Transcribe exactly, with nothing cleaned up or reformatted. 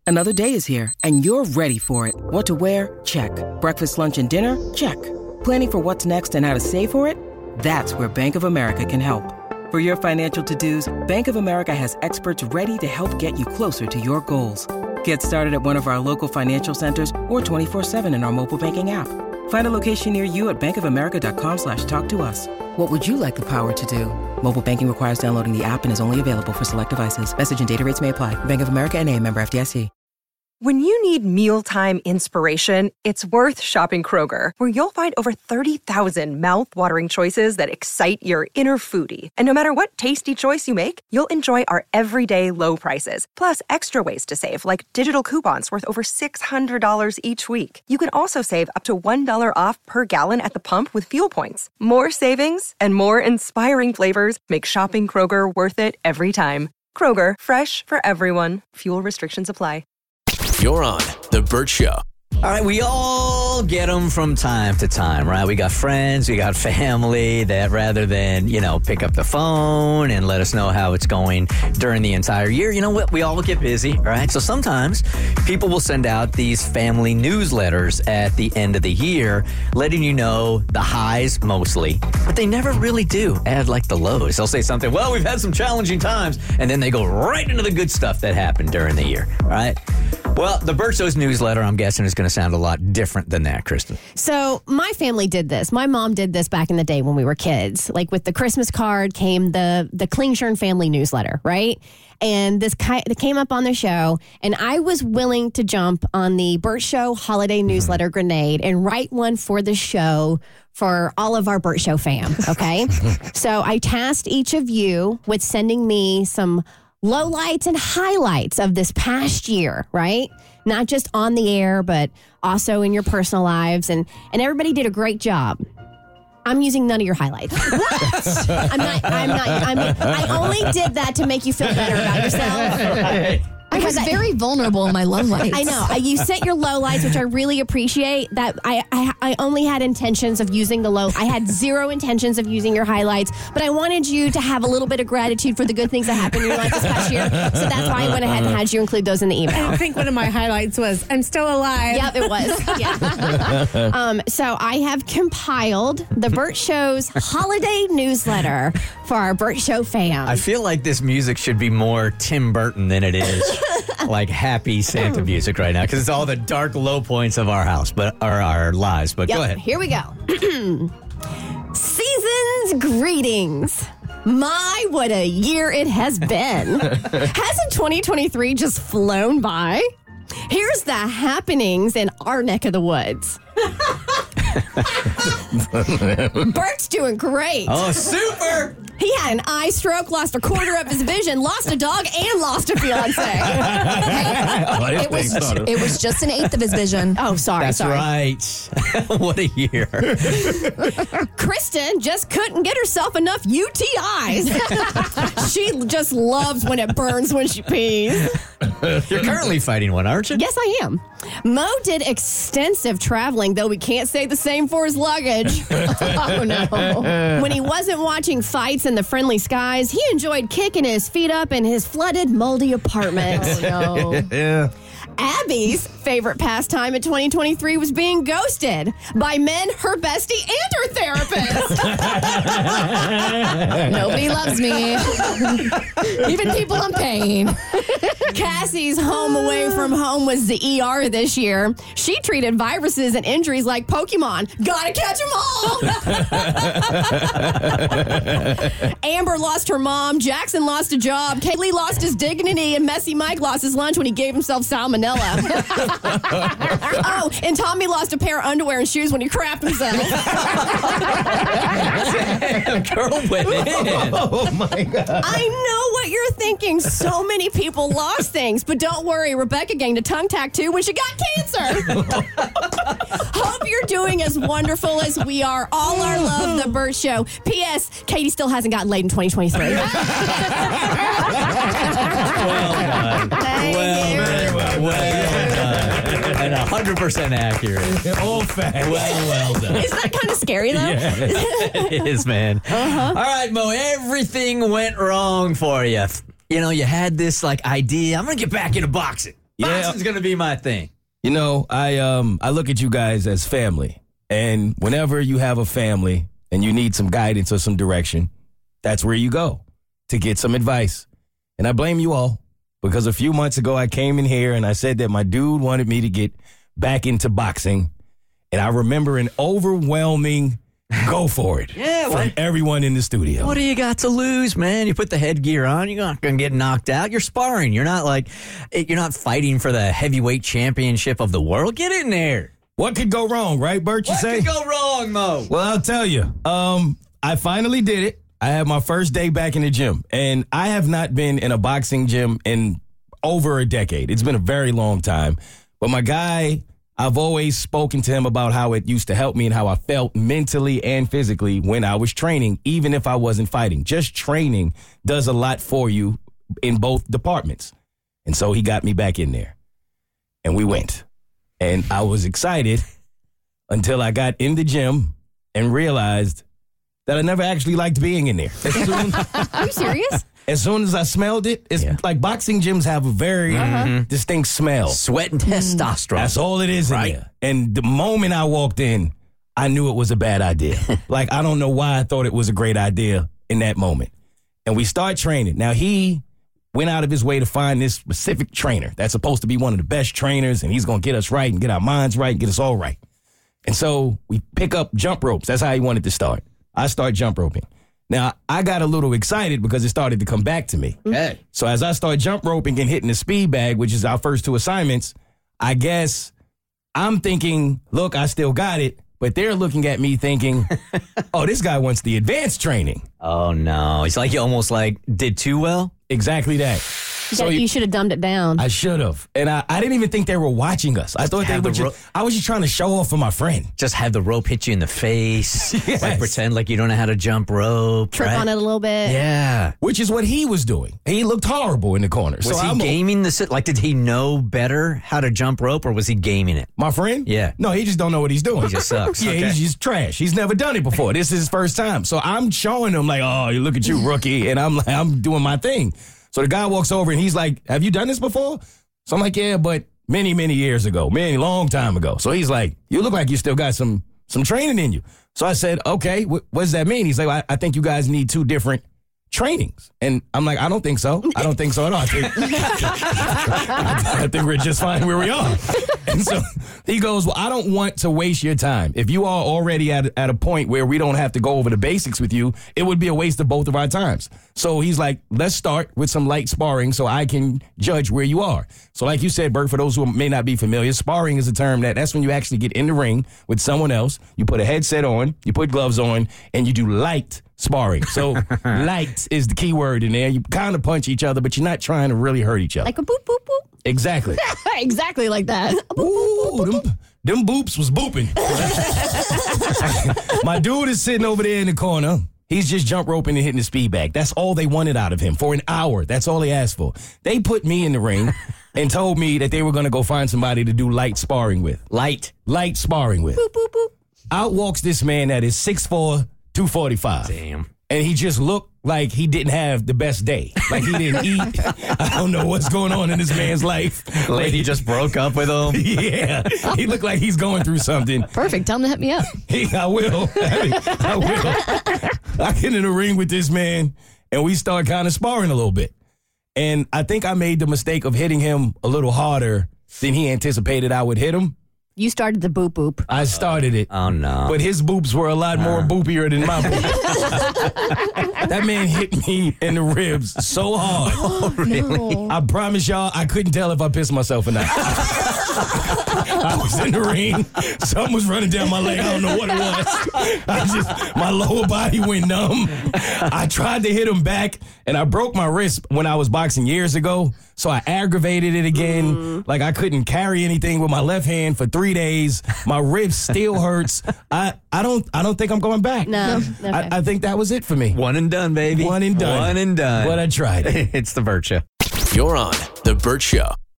Another day is here, and you're ready for it. What to wear? Check. Breakfast, lunch, and dinner? Check. Planning for what's next and how to save for it? That's where Bank of America can help. For your financial to-dos, Bank of America has experts ready to help get you closer to your goals. Get started at one of our local financial centers or twenty-four seven in our mobile banking app. Find a location near you at bankofamerica.com slash talk to us. What would you like the power to do? Mobile banking requires downloading the app and is only available for select devices. Message and data rates may apply. Bank of America N A, member F D I C. When you need mealtime inspiration, it's worth shopping Kroger, where you'll find over thirty thousand mouth-watering choices that excite your inner foodie. And no matter what tasty choice you make, you'll enjoy our everyday low prices, plus extra ways to save, like digital coupons worth over six hundred dollars each week. You can also save up to one dollar off per gallon at the pump with fuel points. More savings and more inspiring flavors make shopping Kroger worth it every time. Kroger, fresh for everyone. Fuel restrictions apply. You're on The Bert Show. All right, we all get them from time to time, right? We got friends, we got family that rather than, you know, pick up the phone and let us know how it's going during the entire year, you know what? We all get busy, right? So sometimes people will send out these family newsletters at the end of the year, letting you know the highs mostly, but they never really do add like the lows. They'll say something, well, we've had some challenging times, and then they go right into the good stuff that happened during the year, right? Well, the Bert Show's newsletter, I'm guessing, is going to sound a lot different than that, Kristen. So my family did this. My mom did this back in the day when we were kids. Like with the Christmas card came the the Klingshirn family newsletter, right? And this ki- it came up on the show, and I was willing to jump on the Bert Show holiday newsletter mm-hmm. grenade and write one for the show for all of our Bert Show fam, okay? So I tasked each of you with sending me some lowlights and highlights of this past year, right? Not just on the air, but also in your personal lives. And, and everybody did a great job. I'm using none of your highlights. What? I'm not, I'm not, I'm, I only did that to make you feel better about yourself. I was very vulnerable in my lowlights. I know. You sent your lowlights, which I really appreciate. That I, I I only had intentions of using the low. I had zero intentions of using your highlights, but I wanted you to have a little bit of gratitude for the good things that happened in your life this past year. So that's why I went ahead and had you include those in the email. I think one of my highlights was, I'm still alive. Yep, it was. Yeah. um, so I have compiled the Bert Show's holiday newsletter for our Bert Show fans. I feel like this music should be more Tim Burton than it is like happy Santa music right now, because it's all the dark low points of our house, but or our lives. But yep, go ahead. Here we go. Season's greetings. My, what a year it has been. Hasn't twenty twenty-three just flown by? Here's the happenings in our neck of the woods. Bert's doing great. Oh, super! He had an eye stroke, lost a quarter of his vision, lost a dog, and lost a fiance. Hey, it, was, it was just an eighth of his vision. Oh, sorry, That's sorry. right. What a year. Kristen just couldn't get herself enough U T Is. She just loves when it burns when she pees. You're currently fighting one, aren't you? Yes, I am. Mo did extensive traveling, though we can't say the same for his luggage. Oh, no. When he wasn't watching fights in the friendly skies, he enjoyed kicking his feet up in his flooded, moldy apartment. Oh, no. Yeah. Abby's favorite pastime in twenty twenty-three was being ghosted by men, her bestie, and her therapist. Nobody loves me. Even people in pain. Cassie's home away from home was the E R this year. She treated viruses and injuries like Pokemon. Gotta catch them all. Amber lost her mom. Jackson lost a job. Kaylee lost his dignity. And Messy Mike lost his lunch when he gave himself salmonella. Oh, and Tommy lost a pair of underwear and shoes when he crapped himself. Damn, girl went in. Oh, my God. I know what you're thinking. So many people lost things, but don't worry. Rebecca gained a tongue tattoo when she got cancer. Hope you're doing as wonderful as we are. All our love, The Bert Show. P S. Katie still hasn't gotten laid in twenty twenty-three. Well done. Thank well you. done. Well, well done. And one hundred percent accurate. All facts. Well, well done. Isn't that kind of scary, though? Yeah, it is, man. Uh-huh. All right, Mo, everything went wrong for you. You know, you had this, like, idea. I'm going to get back into boxing. Yeah. Boxing's going to be my thing. You know, I um I look at you guys as family. And whenever you have a family and you need some guidance or some direction, that's where you go to get some advice. And I blame you all because a few months ago I came in here and I said that my dude wanted me to get back into boxing. And I remember an overwhelming go for it Yeah, from what? everyone in the studio. What do you got to lose, man? You put the headgear on, you're not going to get knocked out. You're sparring. You're not like, you're not fighting for the heavyweight championship of the world. Get in there. What could go wrong, right, Bert, you What say? could go wrong, Mo? Well, I'll tell you. Um, I finally did it. I had my first day back in the gym, and I have not been in a boxing gym in over a decade. It's been a very long time. But my guy, I've always spoken to him about how it used to help me and how I felt mentally and physically when I was training, even if I wasn't fighting. Just training does a lot for you in both departments. And so he got me back in there, and we went. And I was excited until I got in the gym and realized that I never actually liked being in there. As soon, Are you serious? as, soon as I smelled it, it's Yeah. like boxing gyms have a very distinct smell. Sweat and testosterone. That's all it is Right. in there. And the moment I walked in, I knew it was a bad idea. Like, I don't know why I thought it was a great idea in that moment. And we start training. Now, he went out of his way to find this specific trainer that's supposed to be one of the best trainers, and he's going to get us right and get our minds right and get us all right. And so we pick up jump ropes. That's how he wanted to start. I start jump roping. Now, I got a little excited because it started to come back to me. Hey. So as I start jump roping and hitting the speed bag, which is our first two assignments, I guess I'm thinking, look, I still got it. But they're looking at me thinking, oh, this guy wants the advanced training. Oh, no. It's like you almost like did too well. Exactly that. You, So gotta- you- you should have dumbed it down. I should have. And I, I didn't even think they were watching us. I thought they have were the just, ro- I was just trying to show off for my friend. Just have the rope hit you in the face. Yes. Like pretend like you don't know how to jump rope. Trip right? on it a little bit. Yeah. Which is what he was doing. He looked horrible in the corner. Was so he I'm, gaming the sit? Like, did he know better how to jump rope, or was he gaming it? my friend? Yeah. No, he just don't know what he's doing. He just sucks. Yeah, Okay. he's just trash. He's never done it before. This is his first time. So I'm showing him like, oh, you look at you, rookie. And I'm like, I'm doing my thing. So the guy walks over and he's like, have you done this before? So I'm like, yeah, but many, many years ago, many long time ago. So he's like, you look like you still got some some training in you. So I said, okay, wh- what does that mean? He's like, I, I think you guys need two different trainings. And I'm like, I don't think so. I don't think so at all. I think, I think we're just fine where we are. And so he goes, well, I don't want to waste your time. If you are already at, at a point where we don't have to go over the basics with you, it would be a waste of both of our times. So he's like, let's start with some light sparring so I can judge where you are. So like you said, Bert, for those who may not be familiar, sparring is a term that that's when you actually get in the ring with someone else. You put a headset on, you put gloves on, and you do light sparring. So light is the key word in there. You kind of punch each other, but you're not trying to really hurt each other. Like a boop, boop, boop. Exactly. Exactly like that. Ooh, them, them boops was booping. My dude is sitting over there in the corner. He's just jump roping and hitting the speed bag. That's all they wanted out of him for an hour. That's all they asked for. They put me in the ring and told me that they were going to go find somebody to do light sparring with. Light. Light sparring with. Boop, boop, boop. Out walks this man that is six foot four, two forty-five. Damn. And he just looked like he didn't have the best day. Like he didn't eat. I don't know what's going on in this man's life. Lady just broke up with him. Yeah. He looked like he's going through something. Perfect. Tell him to hit me up. He, I will. I will. I get in the ring with this man, and we start kind of sparring a little bit. And I think I made the mistake of hitting him a little harder than he anticipated I would hit him. You started the boop, boop. I started it. Oh, no. But his boops were a lot more boopier than my boops. That man hit me in the ribs so hard. Oh, really? I promise y'all, I couldn't tell if I pissed myself or not. I was in the ring. Something was running down my leg. I don't know what it was. I just, my lower body went numb. I tried to hit him back, and I broke my wrist when I was boxing years ago. So I aggravated it again. Mm. Like I couldn't carry anything with my left hand for three days. My ribs still hurts. I, I don't I don't think I'm going back. No. Okay. I, I think that was it for me. One and done, baby. One and done. One and done. But I tried it. It's the Bert Show. You're on The Bert Show.